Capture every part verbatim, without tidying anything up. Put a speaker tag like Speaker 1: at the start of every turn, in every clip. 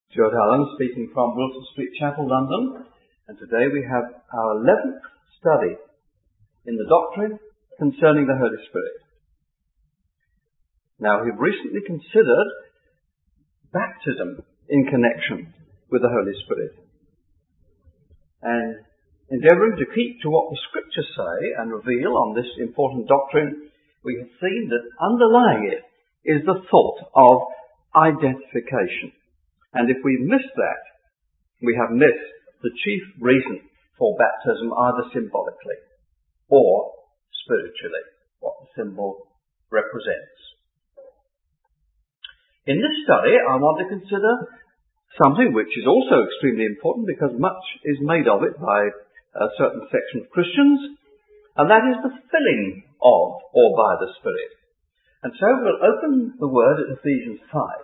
Speaker 1: Stuart Allen speaking from Wilson Street Chapel, London, and today we have our eleventh study in the doctrine concerning the Holy Spirit. Now, we've recently considered baptism in connection with the Holy Spirit, and endeavouring to keep to what the Scriptures say and reveal on this important doctrine, we have seen that underlying it is the thought of identification. And if we miss that, we have missed the chief reason for baptism, either symbolically or spiritually, what the symbol represents. In this study, I want to consider something which is also extremely important because much is made of it by a certain section of Christians, and that is the filling of or by the Spirit. And so we'll open the word at Ephesians five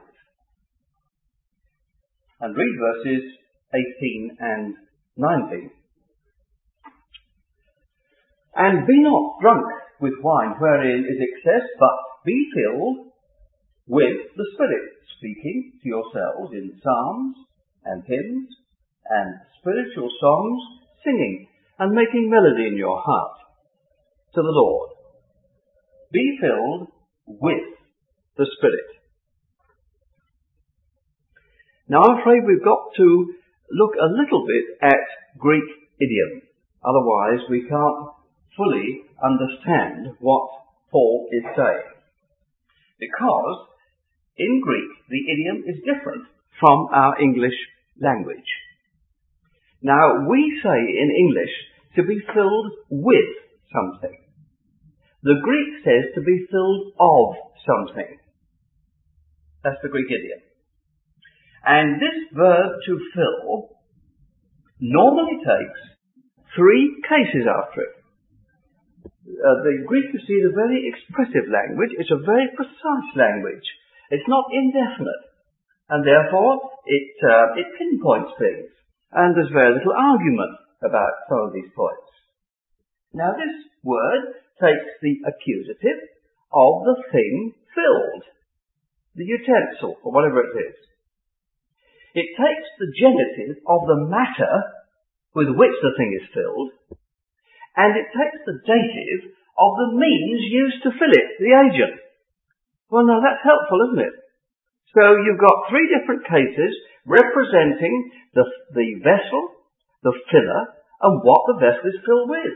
Speaker 1: and read verses eighteen and nineteen. And be not drunk with wine wherein is excess, but be filled with the Spirit, speaking to yourselves in psalms and hymns and spiritual songs, singing and making melody in your heart to the Lord. Be filled with the Spirit. Now, I'm afraid we've got to look a little bit at Greek idiom. Otherwise, we can't fully understand what Paul is saying. Because in Greek, the idiom is different from our English language. Now, we say in English to be filled with something. The Greek says to be filled of something. That's the Greek idiom. And this verb to fill normally takes three cases after it. Uh, the Greek, you see, is a very expressive language. It's a very precise language. It's not indefinite. And therefore, it, uh, it pinpoints things. And there's very little argument about some of these points. Now, this word takes the accusative of the thing filled, the utensil, or whatever it is. It takes the genitive of the matter with which the thing is filled, and it takes the dative of the means used to fill it, the agent. Well, now that's helpful, isn't it? So you've got three different cases representing the, the vessel, the filler, and what the vessel is filled with.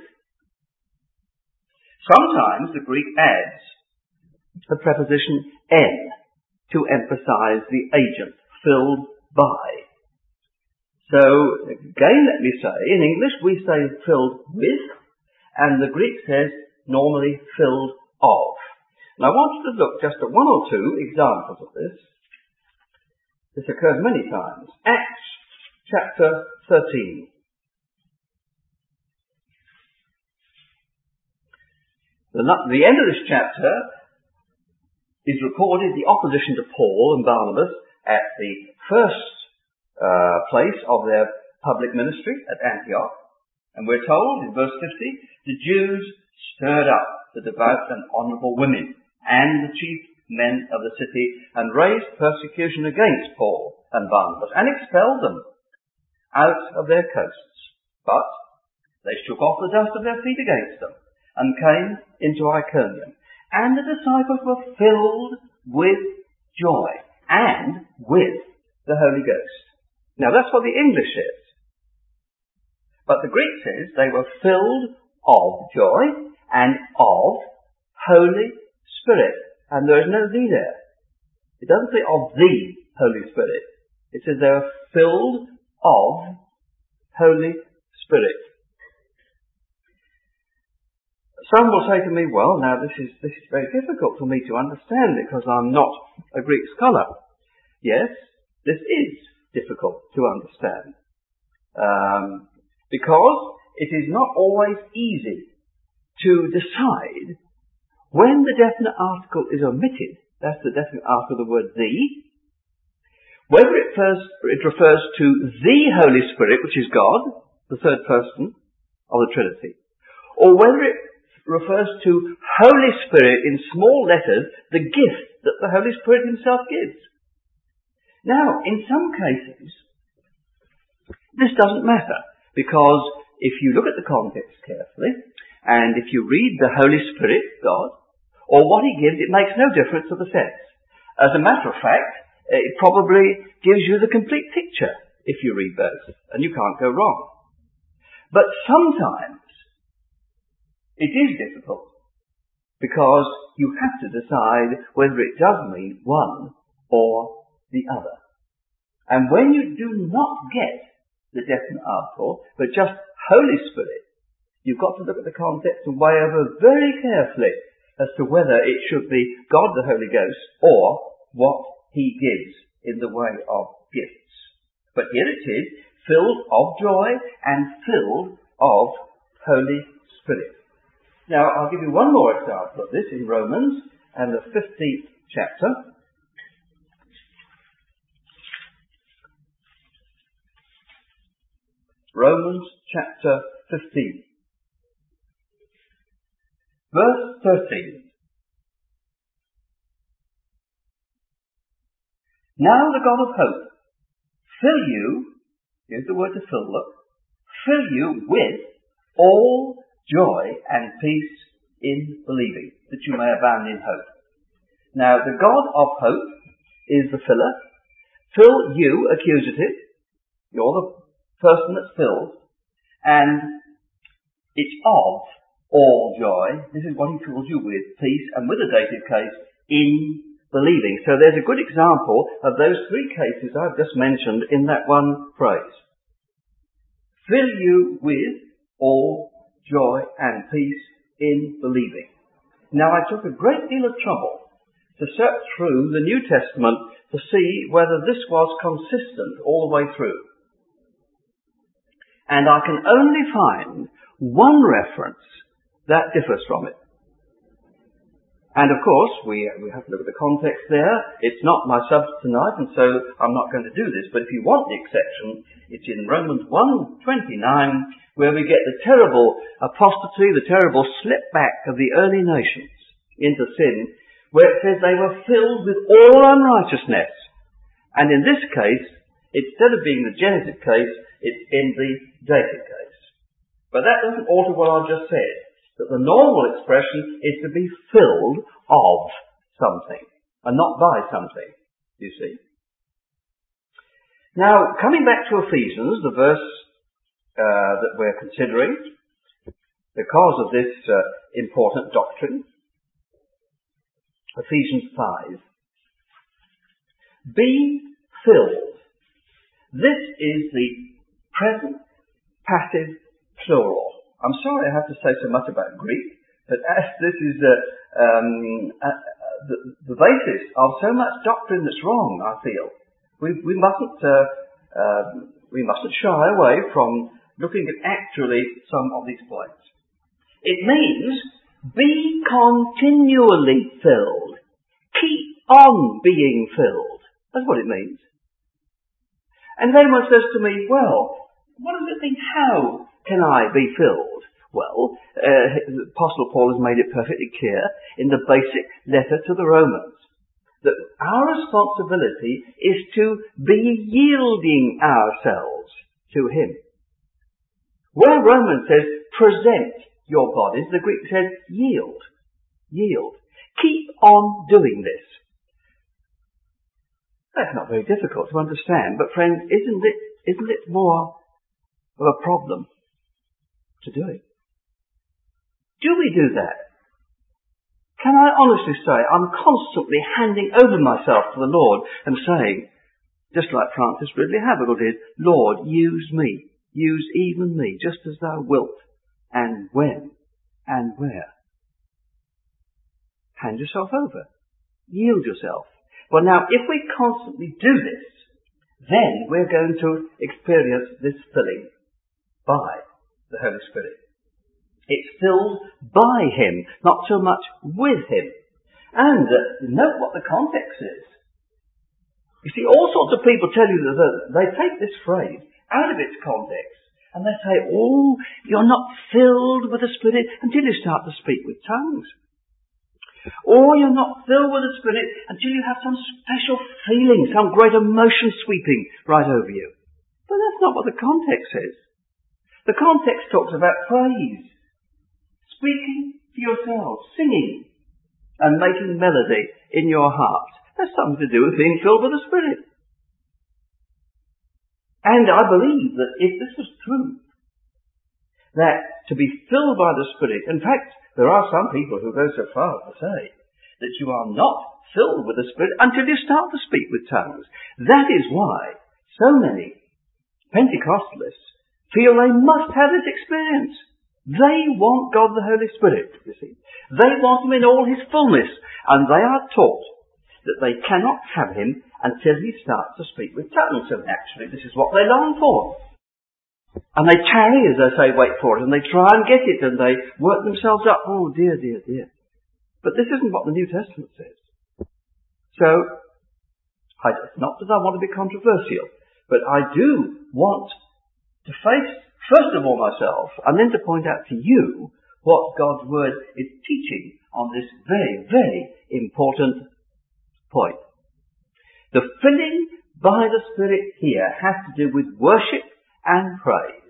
Speaker 1: Sometimes the Greek adds the preposition en to emphasize the agent, filled by. So, again, let me say, in English we say filled with, and the Greek says normally filled of. And I want you to look just at one or two examples of this. This occurs many times. Acts chapter thirteen. The, the end of this chapter is recorded the opposition to Paul and Barnabas at the first uh, place of their public ministry at Antioch. And we're told in verse fifty, the Jews stirred up the devout and honourable women and the chief men of the city and raised persecution against Paul and Barnabas and expelled them out of their coasts. But they shook off the dust of their feet against them and came into Iconium. And the disciples were filled with joy and with the Holy Ghost. Now that's what the English says. But the Greek says they were filled of joy and of Holy Spirit. And there is no thee there. It doesn't say of the Holy Spirit. It says they were filled of Holy Spirit. Some will say to me, well, now this is, this is very difficult for me to understand because I'm not a Greek scholar. Yes, this is difficult to understand. Um, because it is not always easy to decide when the definite article is omitted, that's the definite article of the word the, whether it, first, it refers to the Holy Spirit, which is God, the third person of the Trinity, or whether it refers to Holy Spirit in small letters, the gift that the Holy Spirit himself gives. Now, in some cases, this doesn't matter, because if you look at the context carefully, and if you read the Holy Spirit, God, or what He gives, it makes no difference to the sense. As a matter of fact, it probably gives you the complete picture if you read both, and you can't go wrong. But sometimes it is difficult, because you have to decide whether it does mean one or the other. And when you do not get the definite article, but just Holy Spirit, you've got to look at the context and weigh over very carefully as to whether it should be God the Holy Ghost or what He gives in the way of gifts. But here it is, filled of joy and filled of Holy Spirit. Now, I'll give you one more example of this in Romans and the fifteenth chapter. Romans chapter fifteen. Verse thirteen. Now the God of hope fill you, here's the word to fill, look, fill you with all joy and peace in believing, that you may abound in hope. Now the God of hope is the filler. Fill you, accusative, you're the person that's filled, and it's of all joy. This is what He fills you with, peace, and with a dative case, in believing. So there's a good example of those three cases I've just mentioned in that one phrase. Fill you with all joy and peace in believing. Now, I took a great deal of trouble to search through the New Testament to see whether this was consistent all the way through. And I can only find one reference that differs from it. And of course, we, we have to look at the context there. It's not my subject tonight, and so I'm not going to do this. But if you want the exception, it's in Romans one twenty-nine, where we get the terrible apostasy, the terrible slip back of the early nations into sin, where it says they were filled with all unrighteousness. And in this case, instead of being the genitive case, it's in the dative case. But that doesn't alter what I've just said. That the normal expression is to be filled of something, and not by something, you see. Now, coming back to Ephesians, the verse uh, that we're considering, because of this uh, important doctrine, Ephesians five. Be filled. This is the present passive plural. I'm sorry I have to say so much about Greek, but as this is uh, um, uh, uh, the, the basis of so much doctrine that's wrong, I feel, we, we mustn't uh, uh, we mustn't shy away from looking at actually some of these points. It means be continually filled. Keep on being filled. That's what it means. And if anyone says to me, well, what does it mean? How can I be filled? Well, uh, the Apostle Paul has made it perfectly clear in the basic letter to the Romans that our responsibility is to be yielding ourselves to Him. Where Romans says, present your bodies, the Greek says, yield. Yield. Keep on doing this. That's not very difficult to understand, but friends, isn't it, isn't it more of a problem to do it? Do we do that? Can I honestly say I'm constantly handing over myself to the Lord and saying, just like Francis Ridley Havergal did, Lord, use me, use even me, just as thou wilt, and when, and where. Hand yourself over. Yield yourself. Well now, if we constantly do this, then we're going to experience this filling by the Holy Spirit. It's filled by Him, not so much with Him. And uh, note what the context is. You see, all sorts of people tell you that they take this phrase out of its context, and they say, oh, you're not filled with the Spirit until you start to speak with tongues. Or you're not filled with the Spirit until you have some special feeling, some great emotion sweeping right over you. But that's not what the context says. The context talks about praise, speaking to yourselves, singing, and making melody in your heart. That's something to do with being filled with the Spirit. And I believe that if this was true, that to be filled by the Spirit, in fact, there are some people who go so far as to say that you are not filled with the Spirit until you start to speak with tongues. That is why so many Pentecostalists feel they must have this experience. They want God the Holy Spirit, you see. They want Him in all His fullness, and they are taught that they cannot have Him until He starts to speak with tongues. And actually, this is what they long for. And they tarry, as they say, wait for it, and they try and get it, and they work themselves up. Oh, dear, dear, dear. But this isn't what the New Testament says. So, I, not that I want to be controversial, but I do want to face, first of all, myself, and then to point out to you what God's Word is teaching on this very, very important point. The filling by the Spirit here has to do with worship and praise.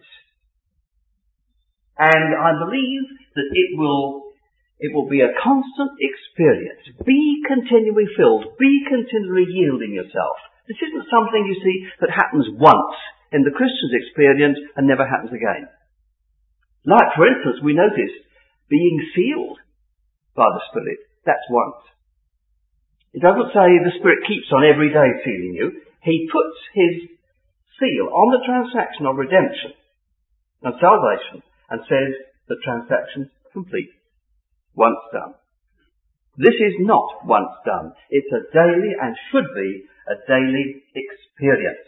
Speaker 1: And I believe that it will, it will be a constant experience. Be continually filled. Be continually yielding yourself. This isn't something, you see, that happens once in the Christian's experience and never happens again. Like, for instance, we notice being sealed by the Spirit. That's once. It doesn't say the Spirit keeps on every day sealing you. He puts His seal on the transaction of redemption and salvation and says the transaction's complete. Once done. This is not once done. It's a daily and should be a daily experience.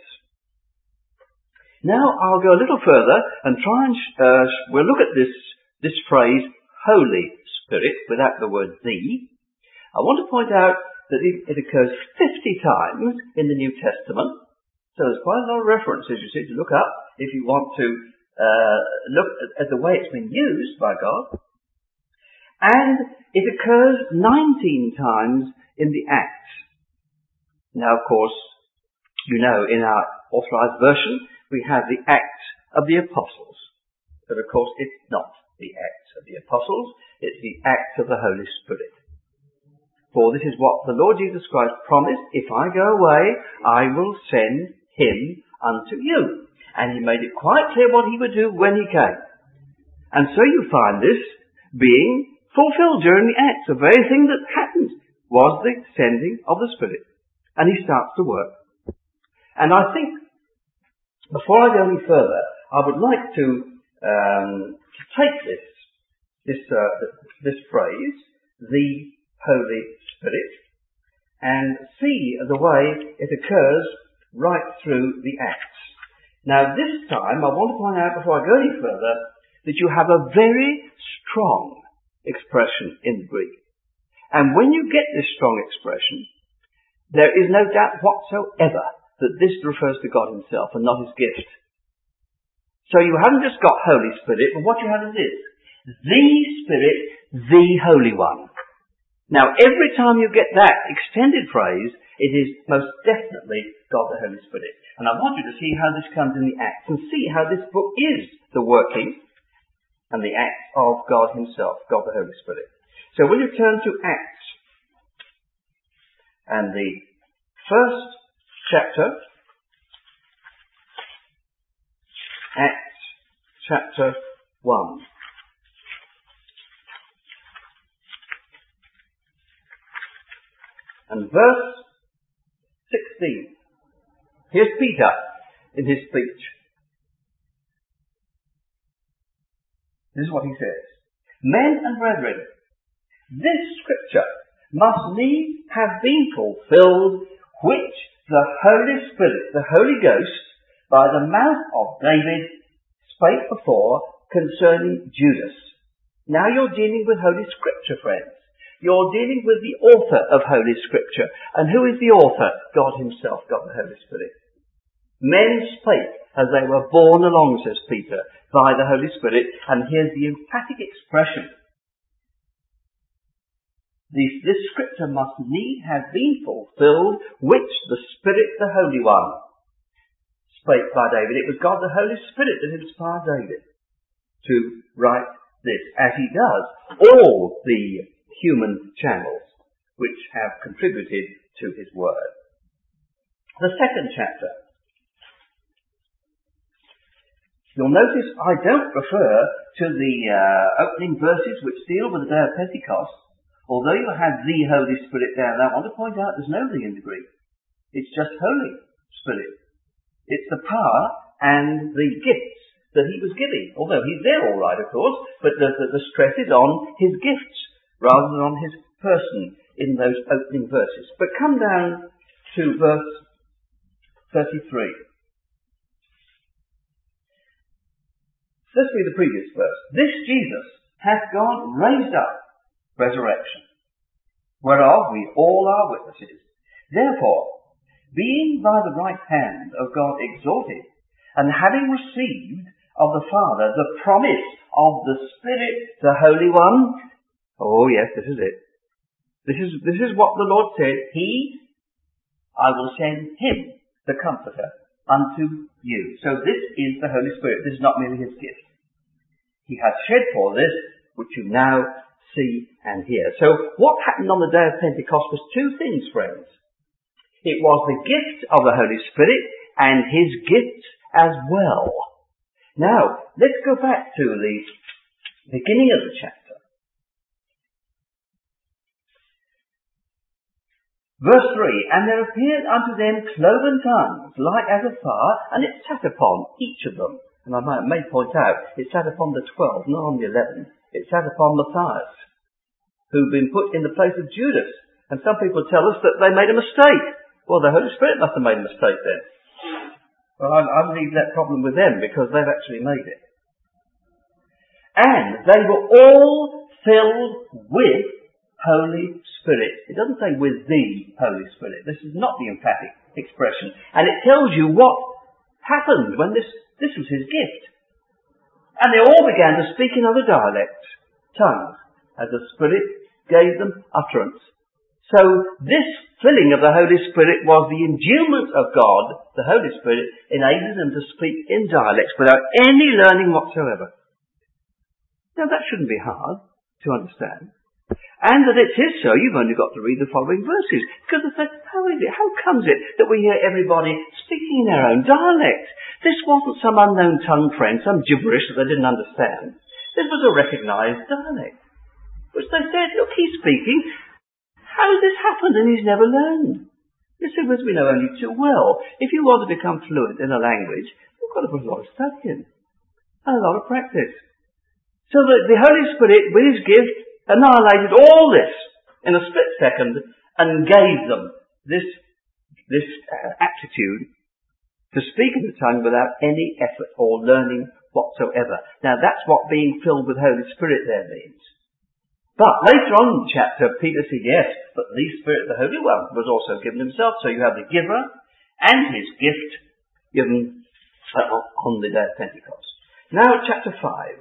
Speaker 1: Now I'll go a little further and try and, uh, we'll look at this, this phrase, Holy Spirit, without the word the. I want to point out that it, it occurs fifty times in the New Testament. So there's quite a lot of references, you see, to look up if you want to uh, look at, at the way it's been used by God. And it occurs nineteen times in the Acts. Now, of course, you know, in our Authorized Version, we have the Acts of the Apostles. But of course, it's not the Acts of the Apostles, it's the Acts of the Holy Spirit. For this is what the Lord Jesus Christ promised: if I go away, I will send Him unto you. And He made it quite clear what He would do when He came. And so you find this being fulfilled during the Acts. The very thing that happened was the sending of the Spirit. And He starts to work. And I think, before I go any further, I would like to, um, to take this, this, uh, this phrase, the Holy Spirit, and see the way it occurs right through the Acts. Now this time, I want to point out before I go any further, that you have a very strong expression in Greek. And when you get this strong expression, there is no doubt whatsoever that this refers to God Himself and not His gift. So you haven't just got Holy Spirit, but what you have is this: the Spirit, the Holy One. Now, every time you get that extended phrase, it is most definitely God the Holy Spirit. And I want you to see how this comes in the Acts and see how this book is the working and the acts of God Himself, God the Holy Spirit. So will you turn to Acts and the first chapter, Acts chapter one. And verse sixteen. Here's Peter in his speech. This is what he says: Men and brethren, this scripture must needs have been fulfilled, which the Holy Spirit, the Holy Ghost, by the mouth of David, spake before concerning Judas. Now you're dealing with Holy Scripture, friends. You're dealing with the author of Holy Scripture. And who is the author? God Himself, God the Holy Spirit. Men spake as they were borne along, says Peter, by the Holy Spirit. And here's the emphatic expression. This, this scripture must need have been fulfilled, which the Spirit, the Holy One, spake by David. It was God the Holy Spirit that inspired David to write this, as he does all the human channels which have contributed to his word. The second chapter. You'll notice I don't refer to the uh, opening verses which deal with the day of Pentecost. Although you have the Holy Spirit there, now I want to point out there's no the in the Greek. It's just Holy Spirit. It's the power and the gifts that he was giving. Although he's there all right, of course, but the, the, the stress is on his gifts rather than on his person in those opening verses. But come down to verse thirty-three. Let's read the previous verse. This Jesus hath God raised up, resurrection, whereof we all are witnesses. Therefore, being by the right hand of God exalted, and having received of the Father the promise of the Spirit, the Holy One. Oh yes, this is it. This is, this is what the Lord said. He, I will send him, the Comforter, unto you. So this is the Holy Spirit. This is not merely his gift. He has shed for this, which you now see and hear. So what happened on the day of Pentecost was two things, friends. It was the gift of the Holy Spirit and his gifts as well. Now, let's go back to the beginning of the chapter. Verse three, and there appeared unto them cloven tongues, like as of fire, and it sat upon each of them. And I might, may point out, it sat upon the twelve, not on the eleven. It sat upon Matthias, who'd been put in the place of Judas. And some people tell us that they made a mistake. Well, the Holy Spirit must have made a mistake then. Well, I, I leave that problem with them, because they've actually made it. And they were all filled with Holy Spirit. It doesn't say with the Holy Spirit. This is not the emphatic expression. And it tells you what happened when this, this was his gift. And they all began to speak in other dialects, tongues, as the Spirit gave them utterance. So this filling of the Holy Spirit was the endowment of God, the Holy Spirit, enabled them to speak in dialects without any learning whatsoever. Now that shouldn't be hard to understand. And that it is so, you've only got to read the following verses. Because they say, how is it, how comes it that we hear everybody speaking in their own dialect? This wasn't some unknown tongue, friend, some gibberish that they didn't understand. This was a recognised dialect. Which they said, look, he's speaking. How has this happened and he's never learned? You see, as we know only too well, if you want to become fluent in a language, you've got to put a lot of study in. And a lot of practice. So that the Holy Spirit, with his gift, annihilated all this in a split second and gave them this, this uh, aptitude to speak in the tongue without any effort or learning whatsoever. Now that's what being filled with Holy Spirit there means. But later on in the chapter, Peter said, yes, but the Spirit, the Holy One, was also given himself. So you have the giver and his gift given uh, on the day of Pentecost. Now chapter five.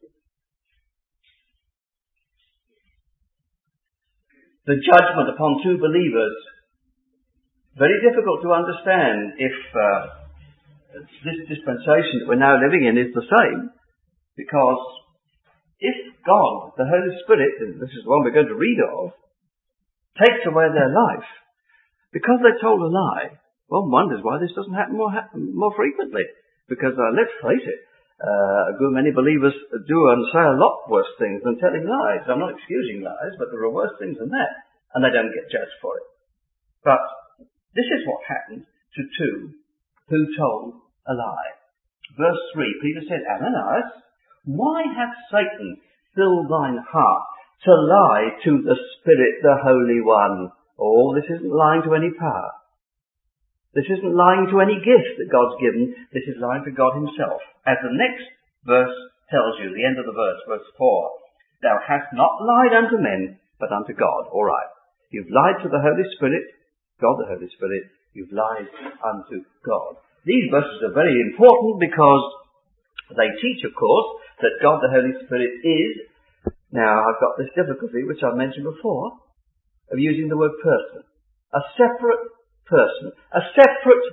Speaker 1: The judgment upon two believers. Very difficult to understand if uh, this dispensation that we're now living in is the same. Because if God, the Holy Spirit, and this is the one we're going to read of, takes away their life, because they told a lie, one wonders why this doesn't happen more, happen more frequently. Because uh, let's face it, uh, a good many believers do and say a lot worse things than telling lies. I'm not excusing lies, but there are worse things than that, and they don't get judged for it. But this is what happened to two who told a lie. Verse three, Peter said, Ananias, why hath Satan filled thine heart to lie to the Spirit, the Holy One? Oh, this isn't lying to any power. This isn't lying to any gift that God's given. This is lying to God himself. As the next verse tells you, the end of the verse, verse four, thou hast not lied unto men, but unto God. All right. You've lied to the Holy Spirit, God the Holy Spirit. You've lied unto God. These verses are very important because they teach, of course, that God the Holy Spirit is, now I've got this difficulty which I mentioned before, of using the word person. A separate person. A separate,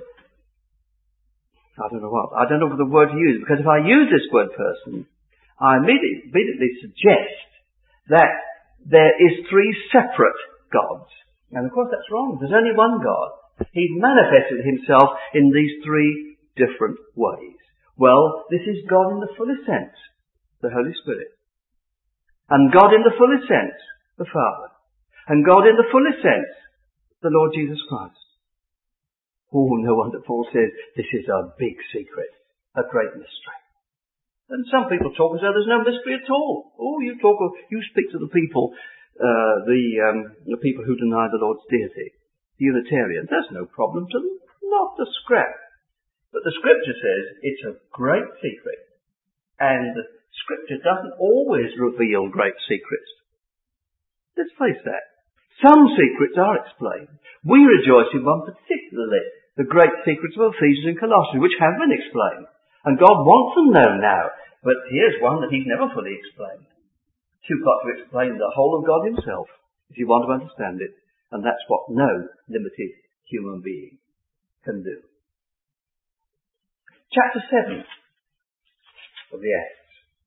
Speaker 1: I don't know what, I don't know what the word to use, because if I use this word person, I immediately, immediately suggest that there is three separate gods. And of course that's wrong. There's only one God. He's manifested himself in these three different ways. Well, this is God in the fullest sense, the Holy Spirit. And God in the fullest sense, the Father. And God in the fullest sense, the Lord Jesus Christ. Oh, no wonder Paul says this is a big secret, a great mystery. And some people talk as though there's no mystery at all. Oh, you talk, you speak to the people, uh, the, um, the people who deny the Lord's deity, the Unitarians. There's no problem to them, not a scrap. But the Scripture says it's a great secret, and the Scripture doesn't always reveal great secrets. Let's face that. Some secrets are explained. We rejoice in one particularly, the great secrets of Ephesians and Colossians, which have been explained. And God wants them known now. But here's one that he's never fully explained. You've got to explain the whole of God himself if you want to understand it. And that's what no limited human being can do. Chapter seven of the Acts.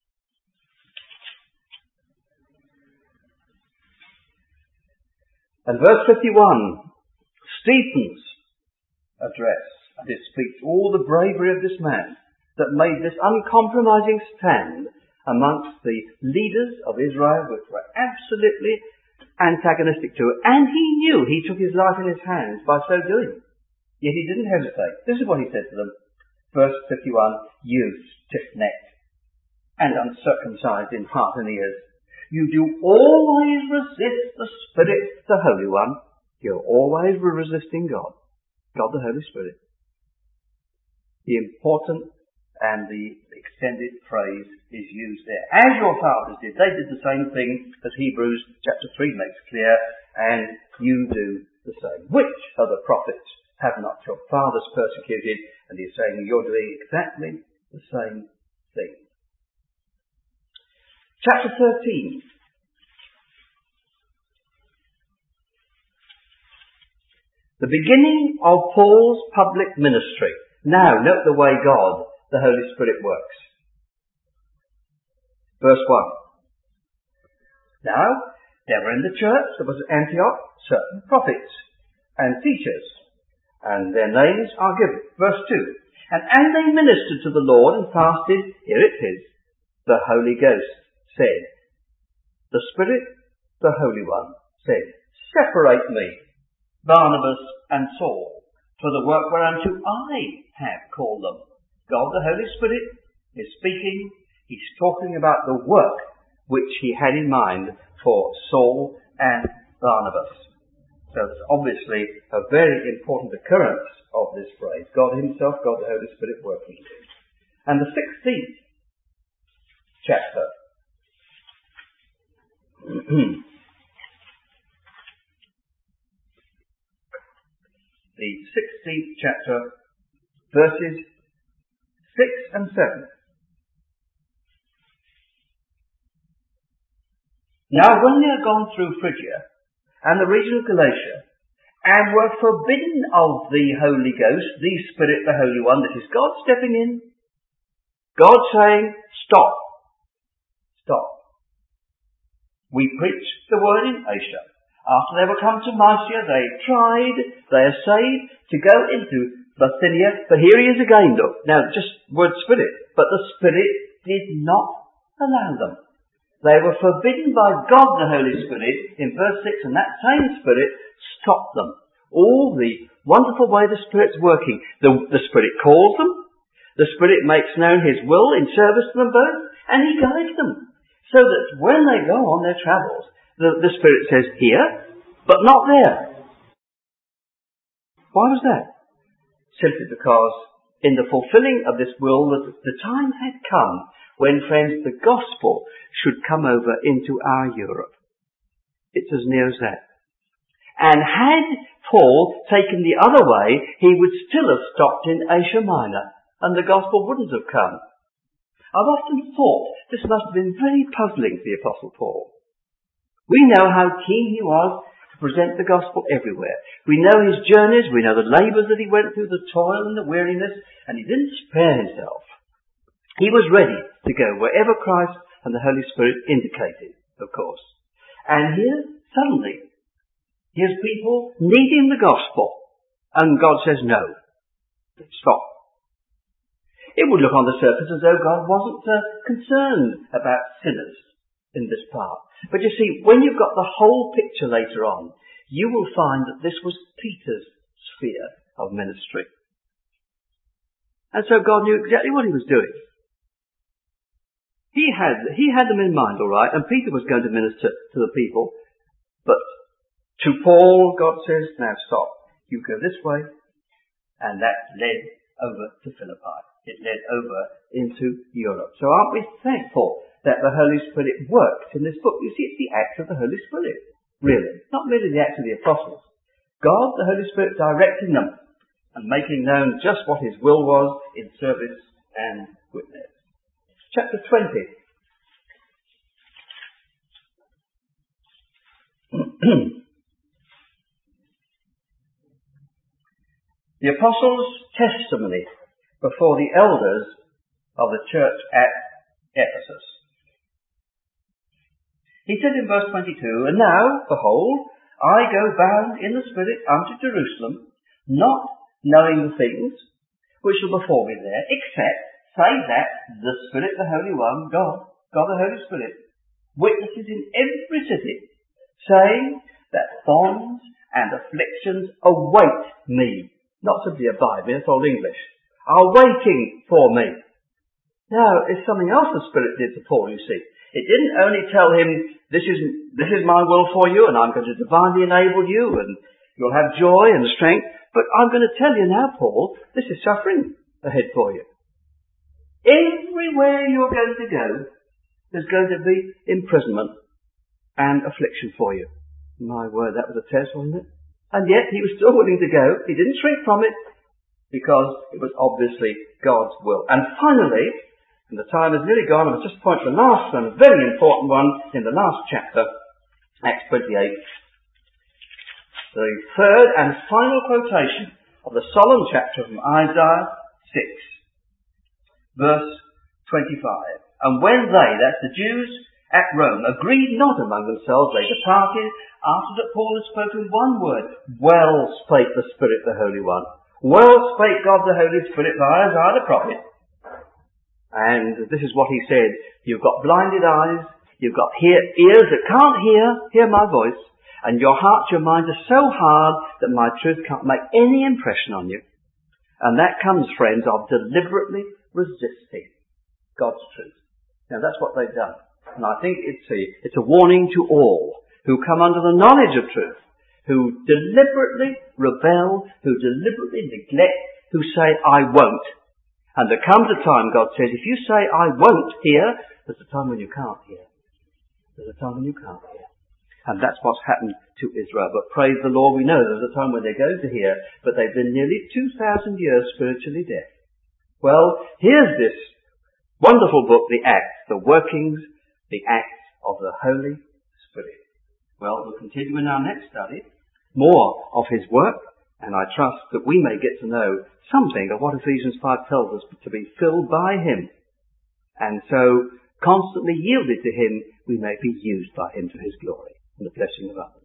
Speaker 1: And verse fifty-one, Stephen's address and his speech, all the bravery of this man that made this uncompromising stand amongst the leaders of Israel, which were absolutely antagonistic to it. And he knew he took his life in his hands by so doing. Yet he didn't hesitate. This is what he said to them. Verse fifty-one, you stiff-necked and uncircumcised in heart and ears, you do always resist the Spirit, the Holy One. You're always resisting God. God the Holy Spirit. The important and the extended phrase is used there. As your fathers did. They did the same thing as Hebrews chapter three makes clear, and you do the same. Which of the prophets have not your fathers persecuted? And he's saying you're doing exactly the same thing. Chapter thirteen. The beginning of Paul's public ministry. Now, note the way God, the Holy Spirit, works. Verse one. Now, there were in the church, there was at Antioch, certain prophets and teachers, and their names are given. Verse two. And as they ministered to the Lord and fasted, here it is, the Holy Ghost said, the Spirit, the Holy One, said, separate me, Barnabas and Saul, for the work whereunto I have called them. God the Holy Spirit is speaking. He's talking about the work which he had in mind for Saul and Barnabas. So it's obviously a very important occurrence of this phrase. God himself, God the Holy Spirit working. And the sixteenth chapter. The sixteenth chapter, verses six and seven. Now when they had gone through Phrygia and the region of Galatia, and were forbidden of the Holy Ghost, the Spirit, the Holy One, that is God stepping in, God saying, stop, stop. We preach the word in Asia. After they were come to Mysia, they tried, they essayed to go into Bithynia, but here he is again, look. Now, just word Spirit, but the Spirit did not allow them. They were forbidden by God the Holy Spirit in verse six, and that same Spirit stopped them. All the wonderful way the Spirit's working. The, the Spirit calls them, the Spirit makes known his will in service to them both, and he guides them. So that when they go on their travels, the, the Spirit says here, but not there. Why was that? Simply because in the fulfilling of this will, the, the time had come when, friends, the gospel should come over into our Europe. It's as near as that. And had Paul taken the other way, he would still have stopped in Asia Minor, and the gospel wouldn't have come. I've often thought this must have been very puzzling for the Apostle Paul. We know how keen he was to present the gospel everywhere. We know his journeys, we know the labours that he went through, the toil and the weariness, and he didn't spare himself. He was ready to go wherever Christ and the Holy Spirit indicated, of course. And here, suddenly, here's people needing the gospel, and God says no. Stop. It would look on the surface as though God wasn't uh, concerned about sinners in this part. But you see, when you've got the whole picture later on, you will find that this was Peter's sphere of ministry. And so God knew exactly what he was doing. He had, he had them in mind, all right, and Peter was going to minister to the people. But to Paul, God says, now stop. You go this way. And that led over to Philippi. It led over into Europe. So aren't we thankful that the Holy Spirit worked in this book? You see, it's the act of the Holy Spirit, really. Not merely the act of the apostles. God, the Holy Spirit, directing them and making known just what his will was in service and witness. Chapter twenty. The apostles' testimony before the elders of the church at Ephesus. He said in verse twenty-two, And now, behold, I go bound in the Spirit unto Jerusalem, not knowing the things which shall befall me there, except, say that, the Spirit, the Holy One, God, God the Holy Spirit, witnesses in every city, saying that bonds and afflictions await me. Not simply abide me, that's old English. Are waiting for me. Now, it's something else the Spirit did to Paul, you see. It didn't only tell him, this is, this is my will for you, and I'm going to divinely enable you, and you'll have joy and strength, but I'm going to tell you now, Paul, this is suffering ahead for you. Everywhere you're going to go, there's going to be imprisonment and affliction for you. My word, that was a test, wasn't it? And yet, he was still willing to go. He didn't shrink from it, because it was obviously God's will. And finally, and the time is nearly gone, I'll just point to the last one, a very important one, in the last chapter, Acts twenty-eight. The third and final quotation of the solemn chapter from Isaiah six, verse twenty-five. And when they, that's the Jews at Rome, agreed not among themselves, they departed, after that Paul had spoken one word. Well spake the Spirit, the Holy One. Well spake God, the Holy Spirit, by Isaiah the prophet. And this is what he said. You've got blinded eyes, you've got hear, ears that can't hear, hear my voice, and your heart, your mind are so hard that my truth can't make any impression on you. And that comes, friends, of deliberately resisting God's truth. Now that's what they've done. And I think it's a, it's a warning to all who come under the knowledge of truth, who deliberately rebel, who deliberately neglect, who say, I won't. And there comes a time, God says, if you say, I won't hear, there's a time when you can't hear. There's a time when you can't hear. And that's what's happened to Israel. But praise the Lord, we know there's a time when they're going to hear, but they've been nearly two thousand years spiritually deaf. Well, here's this wonderful book, the Acts, the workings, the acts of the Holy Spirit. Well, we'll continue in our next study, more of his work, and I trust that we may get to know something of what Ephesians five tells us to be filled by him. And so, constantly yielded to him, we may be used by him to his glory and the blessing of others.